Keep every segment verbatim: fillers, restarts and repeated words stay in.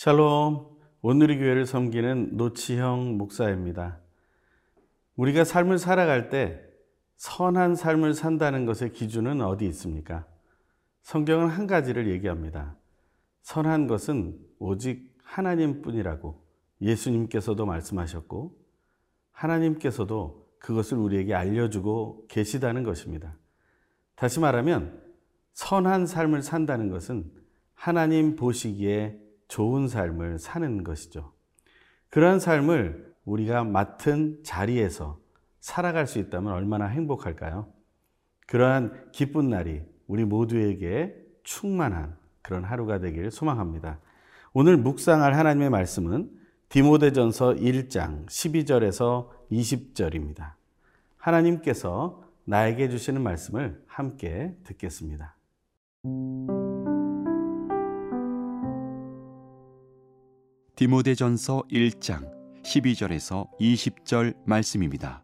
샬롬, 오늘의 교회를 섬기는 노치형 목사입니다. 우리가 삶을 살아갈 때 선한 삶을 산다는 것의 기준은 어디 있습니까? 성경은 한 가지를 얘기합니다. 선한 것은 오직 하나님뿐이라고 예수님께서도 말씀하셨고 하나님께서도 그것을 우리에게 알려주고 계시다는 것입니다. 다시 말하면 선한 삶을 산다는 것은 하나님 보시기에 좋은 삶을 사는 것이죠. 그러한 삶을 우리가 맡은 자리에서 살아갈 수 있다면 얼마나 행복할까요? 그러한 기쁜 날이 우리 모두에게 충만한 그런 하루가 되길 소망합니다. 오늘 묵상할 하나님의 말씀은 디모데전서 일 장 십이 절에서 이십 절입니다. 하나님께서 나에게 주시는 말씀을 함께 듣겠습니다. 디모데전서 일 장 십이 절에서 이십 절 말씀입니다.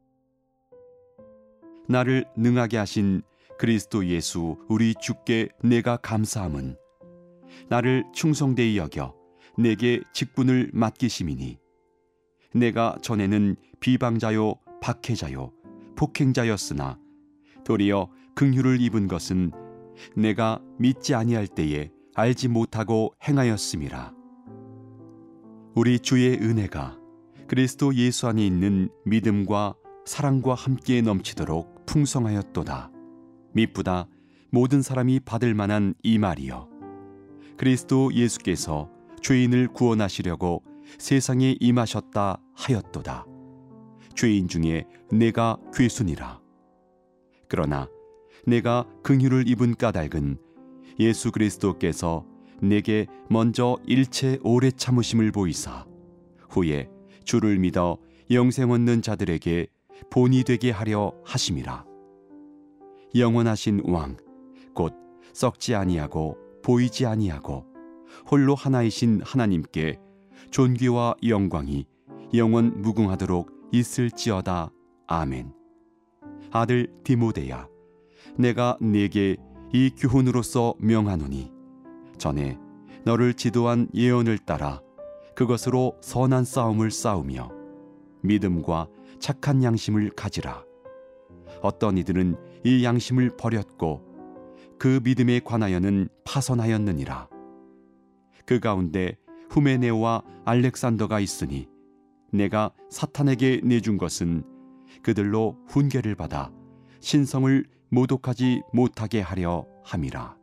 나를 능하게 하신 그리스도 예수 우리 주께 내가 감사함은 나를 충성되이 여겨 내게 직분을 맡기심이니 내가 전에는 비방자요 박해자요 폭행자였으나 도리어 긍휼을 입은 것은 내가 믿지 아니할 때에 알지 못하고 행하였음이라. 우리 주의 은혜가 그리스도 예수 안에 있는 믿음과 사랑과 함께 넘치도록 풍성하였도다. 미쁘다 모든 사람이 받을 만한 이 말이여. 그리스도 예수께서 죄인을 구원하시려고 세상에 임하셨다 하였도다. 죄인 중에 내가 괴순이라. 그러나 내가 긍휼을 입은 까닭은 예수 그리스도께서 내게 먼저 일체 오래 참으심을 보이사 후에 주를 믿어 영생 얻는 자들에게 본이 되게 하려 하심이라. 영원하신 왕 곧 썩지 아니하고 보이지 아니하고 홀로 하나이신 하나님께 존귀와 영광이 영원 무궁하도록 있을지어다. 아멘. 아들 디모데야, 내가 네게 이 교훈으로서 명하노니 전에 너를 지도한 예언을 따라 그것으로 선한 싸움을 싸우며 믿음과 착한 양심을 가지라. 어떤 이들은 이 양심을 버렸고 그 믿음에 관하여는 파선하였느니라. 그 가운데 후메네오와 알렉산더가 있으니 내가 사탄에게 내준 것은 그들로 훈계를 받아 신성을 모독하지 못하게 하려 함이라.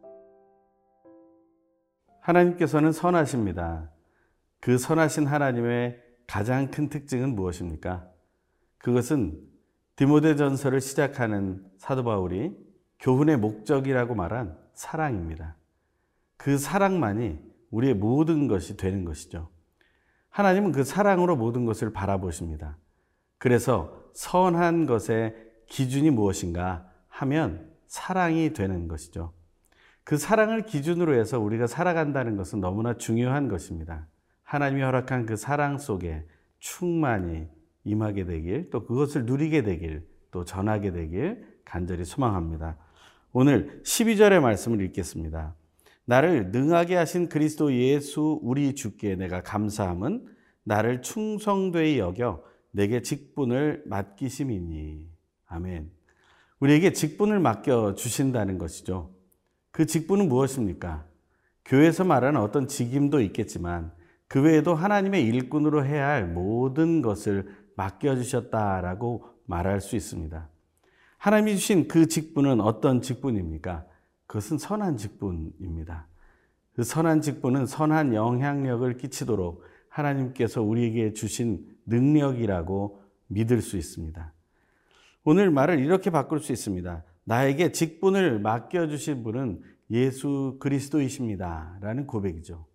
하나님께서는 선하십니다. 그 선하신 하나님의 가장 큰 특징은 무엇입니까? 그것은 디모데전서를 시작하는 사도 바울이 교훈의 목적이라고 말한 사랑입니다. 그 사랑만이 우리의 모든 것이 되는 것이죠. 하나님은 그 사랑으로 모든 것을 바라보십니다. 그래서 선한 것의 기준이 무엇인가 하면 사랑이 되는 것이죠. 그 사랑을 기준으로 해서 우리가 살아간다는 것은 너무나 중요한 것입니다. 하나님이 허락한 그 사랑 속에 충만히 임하게 되길, 또 그것을 누리게 되길, 또 전하게 되길 간절히 소망합니다. 오늘 십이 절의 말씀을 읽겠습니다. 나를 능하게 하신 그리스도 예수 우리 주께 내가 감사함은 나를 충성되이 여겨 내게 직분을 맡기심이니. 아멘. 우리에게 직분을 맡겨 주신다는 것이죠. 그 직분은 무엇입니까? 교회에서 말하는 어떤 직임도 있겠지만 그 외에도 하나님의 일꾼으로 해야 할 모든 것을 맡겨주셨다라고 말할 수 있습니다. 하나님이 주신 그 직분은 어떤 직분입니까? 그것은 선한 직분입니다. 그 선한 직분은 선한 영향력을 끼치도록 하나님께서 우리에게 주신 능력이라고 믿을 수 있습니다. 오늘 말을 이렇게 바꿀 수 있습니다. 나에게 직분을 맡겨주신 분은 예수 그리스도이십니다 라는 고백이죠.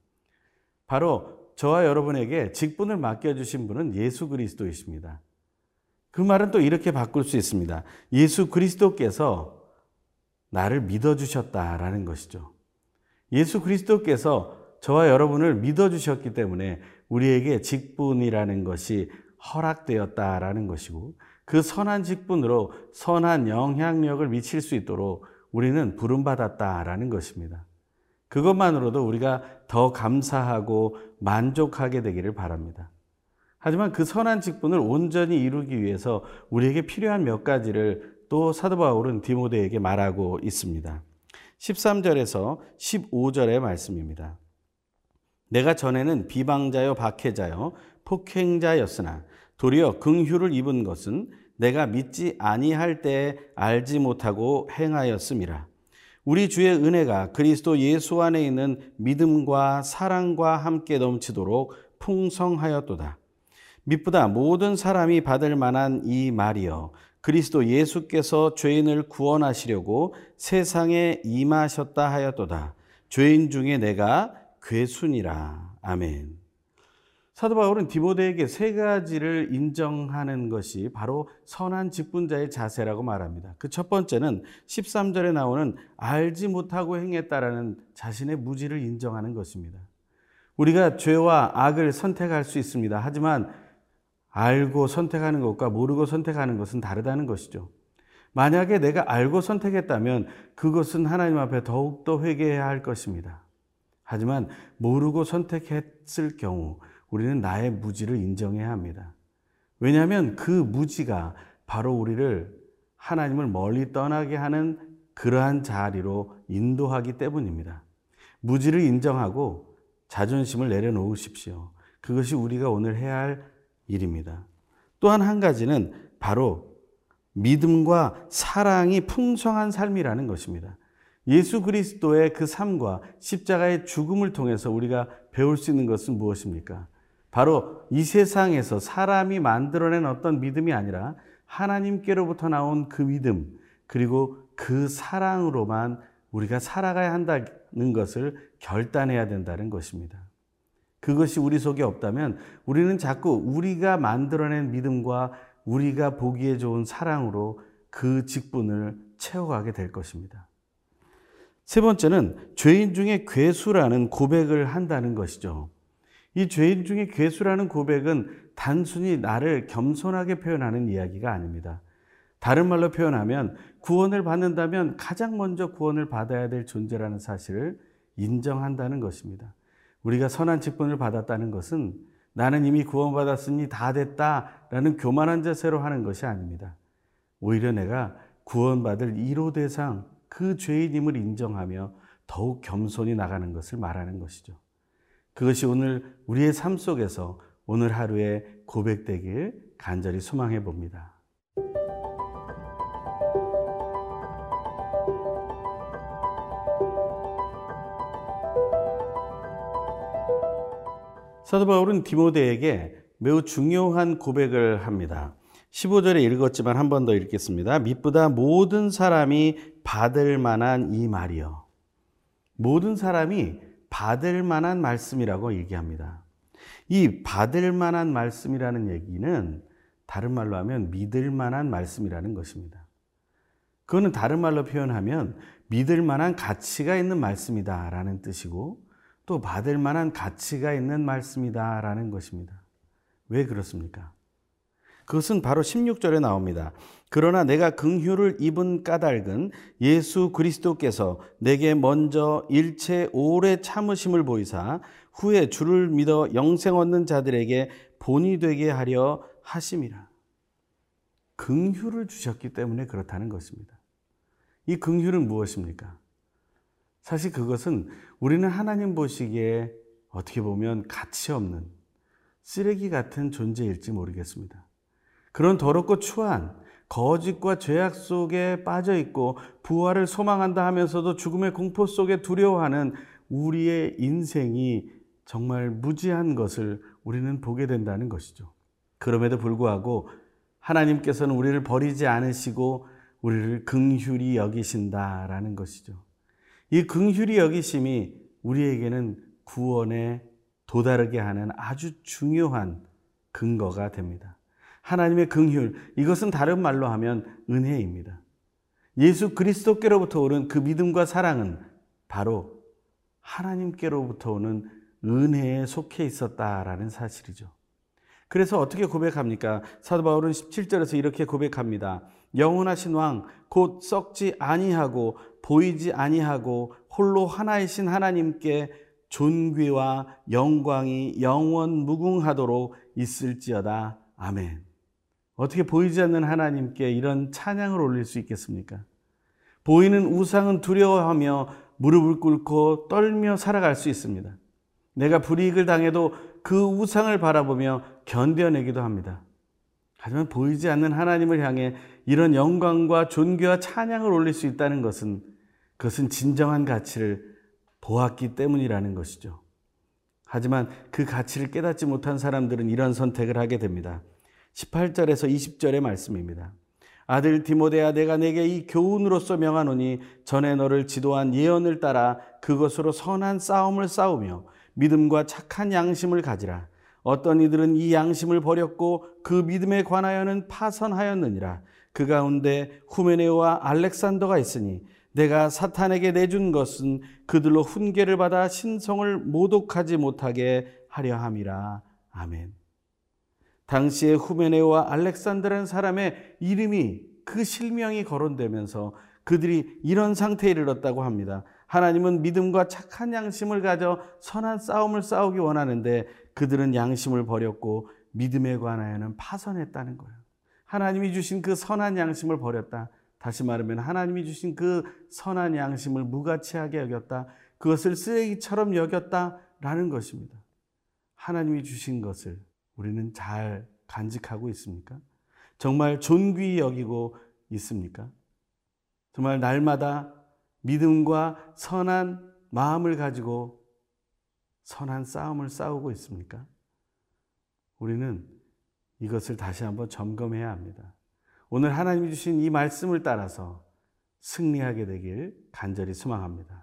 바로 저와 여러분에게 직분을 맡겨주신 분은 예수 그리스도이십니다. 그 말은 또 이렇게 바꿀 수 있습니다. 예수 그리스도께서 나를 믿어주셨다라는 것이죠. 예수 그리스도께서 저와 여러분을 믿어주셨기 때문에 우리에게 직분이라는 것이 허락되었다라는 것이고 그 선한 직분으로 선한 영향력을 미칠 수 있도록 우리는 부름받았다라는 것입니다. 그것만으로도 우리가 더 감사하고 만족하게 되기를 바랍니다. 하지만 그 선한 직분을 온전히 이루기 위해서 우리에게 필요한 몇 가지를 또 사도 바울은 디모데에게 말하고 있습니다. 십삼 절에서 십오 절의 말씀입니다. 내가 전에는 비방자요 박해자요 폭행자였으나 도리어 긍휼을 입은 것은 내가 믿지 아니할 때에 알지 못하고 행하였음이라. 우리 주의 은혜가 그리스도 예수 안에 있는 믿음과 사랑과 함께 넘치도록 풍성하였도다. mit보다 모든 사람이 받을 만한 이 말이여 그리스도 예수께서 죄인을 구원하시려고 세상에 임하셨다 하였도다. 죄인 중에 내가 괴순이라. 아멘. 사도 바울은 디모데에게 세 가지를 인정하는 것이 바로 선한 직분자의 자세라고 말합니다. 그 첫 번째는 십삼 절에 나오는 알지 못하고 행했다라는 자신의 무지를 인정하는 것입니다. 우리가 죄와 악을 선택할 수 있습니다. 하지만 알고 선택하는 것과 모르고 선택하는 것은 다르다는 것이죠. 만약에 내가 알고 선택했다면 그것은 하나님 앞에 더욱더 회개해야 할 것입니다. 하지만 모르고 선택했을 경우 우리는 나의 무지를 인정해야 합니다. 왜냐하면 그 무지가 바로 우리를 하나님을 멀리 떠나게 하는 그러한 자리로 인도하기 때문입니다. 무지를 인정하고 자존심을 내려놓으십시오. 그것이 우리가 오늘 해야 할 일입니다. 또한 한 가지는 바로 믿음과 사랑이 풍성한 삶이라는 것입니다. 예수 그리스도의 그 삶과 십자가의 죽음을 통해서 우리가 배울 수 있는 것은 무엇입니까? 바로 이 세상에서 사람이 만들어낸 어떤 믿음이 아니라 하나님께로부터 나온 그 믿음, 그리고 그 사랑으로만 우리가 살아가야 한다는 것을 결단해야 된다는 것입니다. 그것이 우리 속에 없다면 우리는 자꾸 우리가 만들어낸 믿음과 우리가 보기에 좋은 사랑으로 그 직분을 채워가게 될 것입니다. 세 번째는 죄인 중에 괴수라는 고백을 한다는 것이죠. 이 죄인 중에 괴수라는 고백은 단순히 나를 겸손하게 표현하는 이야기가 아닙니다. 다른 말로 표현하면 구원을 받는다면 가장 먼저 구원을 받아야 될 존재라는 사실을 인정한다는 것입니다. 우리가 선한 직분을 받았다는 것은 나는 이미 구원받았으니 다 됐다라는 교만한 자세로 하는 것이 아닙니다. 오히려 내가 구원받을 일 호 대상, 그 죄인임을 인정하며 더욱 겸손히 나가는 것을 말하는 것이죠. 그것이 오늘 우리의 삶 속에서 오늘 하루에 고백되길 간절히 소망해 봅니다. 사도 바울은 디모데에게 매우 중요한 고백을 합니다. 십오 절에 읽었지만 한 번 더 읽겠습니다. mit보다 모든 사람이 받을 만한 이 말이요. 모든 사람이 받을 만한 말씀이라고 얘기합니다. 이 받을 만한 말씀이라는 얘기는 다른 말로 하면 믿을 만한 말씀이라는 것입니다. 그거는 다른 말로 표현하면 믿을 만한 가치가 있는 말씀이다라는 뜻이고 또 받을 만한 가치가 있는 말씀이다라는 것입니다. 왜 그렇습니까? 그것은 바로 십육 절에 나옵니다. 그러나 내가 긍휼을 입은 까닭은 예수 그리스도께서 내게 먼저 일체 오래 참으심을 보이사 후에 주를 믿어 영생 얻는 자들에게 본이 되게 하려 하심이라. 긍휼을 주셨기 때문에 그렇다는 것입니다. 이 긍휼은 무엇입니까? 사실 그것은 우리는 하나님 보시기에 어떻게 보면 가치 없는 쓰레기 같은 존재일지 모르겠습니다. 그런 더럽고 추한 거짓과 죄악 속에 빠져 있고 부활을 소망한다 하면서도 죽음의 공포 속에 두려워하는 우리의 인생이 정말 무지한 것을 우리는 보게 된다는 것이죠. 그럼에도 불구하고 하나님께서는 우리를 버리지 않으시고 우리를 긍휼히 여기신다라는 것이죠. 이 긍휼히 여기심이 우리에게는 구원에 도달하게 하는 아주 중요한 근거가 됩니다. 하나님의 긍휼, 이것은 다른 말로 하면 은혜입니다. 예수 그리스도께로부터 오는 그 믿음과 사랑은 바로 하나님께로부터 오는 은혜에 속해 있었다라는 사실이죠. 그래서 어떻게 고백합니까? 사도 바울은 십칠 절에서 이렇게 고백합니다. 영원하신 왕, 곧 썩지 아니하고 보이지 아니하고 홀로 하나이신 하나님께 존귀와 영광이 영원 무궁하도록 있을지어다. 아멘. 어떻게 보이지 않는 하나님께 이런 찬양을 올릴 수 있겠습니까? 보이는 우상은 두려워하며 무릎을 꿇고 떨며 살아갈 수 있습니다. 내가 불이익을 당해도 그 우상을 바라보며 견뎌내기도 합니다. 하지만 보이지 않는 하나님을 향해 이런 영광과 존귀와 찬양을 올릴 수 있다는 것은 그것은 진정한 가치를 보았기 때문이라는 것이죠. 하지만 그 가치를 깨닫지 못한 사람들은 이런 선택을 하게 됩니다. 십팔 절에서 이십 절의 말씀입니다. 아들 디모데야, 내가 내게 이 교훈으로서 명하노니 전에 너를 지도한 예언을 따라 그것으로 선한 싸움을 싸우며 믿음과 착한 양심을 가지라. 어떤 이들은 이 양심을 버렸고 그 믿음에 관하여는 파선하였느니라. 그 가운데 후메네오와 알렉산더가 있으니 내가 사탄에게 내준 것은 그들로 훈계를 받아 신성을 모독하지 못하게 하려 함이라. 아멘. 당시에 후메네오와 알렉산더라는 사람의 이름이, 그 실명이 거론되면서 그들이 이런 상태에 이르렀다고 합니다. 하나님은 믿음과 착한 양심을 가져 선한 싸움을 싸우기 원하는데 그들은 양심을 버렸고 믿음에 관하여는 파선했다는 거예요. 하나님이 주신 그 선한 양심을 버렸다. 다시 말하면 하나님이 주신 그 선한 양심을 무가치하게 여겼다. 그것을 쓰레기처럼 여겼다라는 것입니다. 하나님이 주신 것을 우리는 잘 간직하고 있습니까? 정말 존귀히 여기고 있습니까? 정말 날마다 믿음과 선한 마음을 가지고 선한 싸움을 싸우고 있습니까? 우리는 이것을 다시 한번 점검해야 합니다. 오늘 하나님이 주신 이 말씀을 따라서 승리하게 되길 간절히 소망합니다.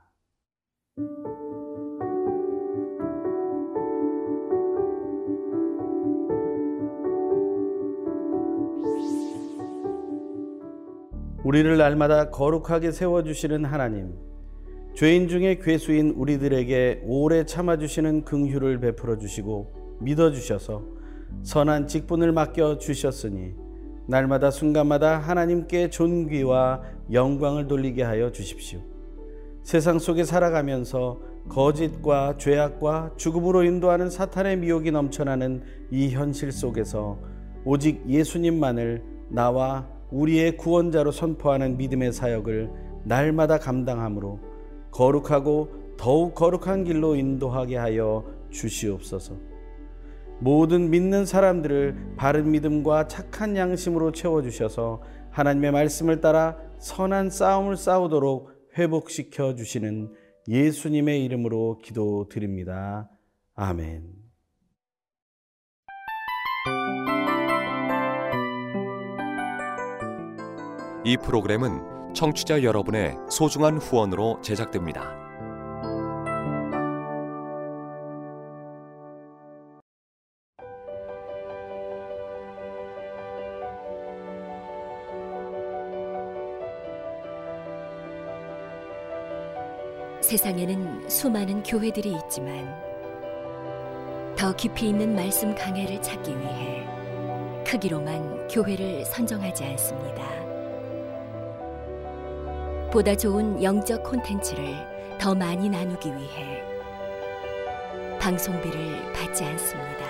우리를 날마다 거룩하게 세워주시는 하나님, 죄인 중에 괴수인 우리들에게 오래 참아주시는 긍휼을 베풀어 주시고 믿어주셔서 선한 직분을 맡겨주셨으니 날마다 순간마다 하나님께 존귀와 영광을 돌리게 하여 주십시오. 세상 속에 살아가면서 거짓과 죄악과 죽음으로 인도하는 사탄의 미혹이 넘쳐나는 이 현실 속에서 오직 예수님만을 나와 우리의 구원자로 선포하는 믿음의 사역을 날마다 감당함으로 거룩하고 더욱 거룩한 길로 인도하게 하여 주시옵소서. 모든 믿는 사람들을 바른 믿음과 착한 양심으로 채워주셔서 하나님의 말씀을 따라 선한 싸움을 싸우도록 회복시켜 주시는 예수님의 이름으로 기도드립니다. 아멘. 이 프로그램은 청취자 여러분의 소중한 후원으로 제작됩니다. 세상에는 수많은 교회들이 있지만 더 깊이 있는 말씀 강해를 찾기 위해 크기로만 교회를 선정하지 않습니다. 보다 좋은 영적 콘텐츠를 더 많이 나누기 위해 방송비를 받지 않습니다.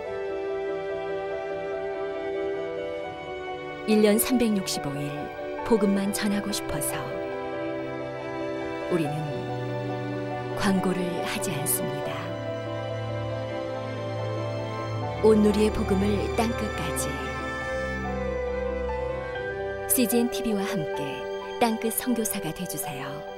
일 년 삼백육십오 일 복음만 전하고 싶어서 우리는 광고를 하지 않습니다. 온누리의 복음을 땅끝까지 씨지엔 티비와 함께 땅끝 선교사가 되어주세요.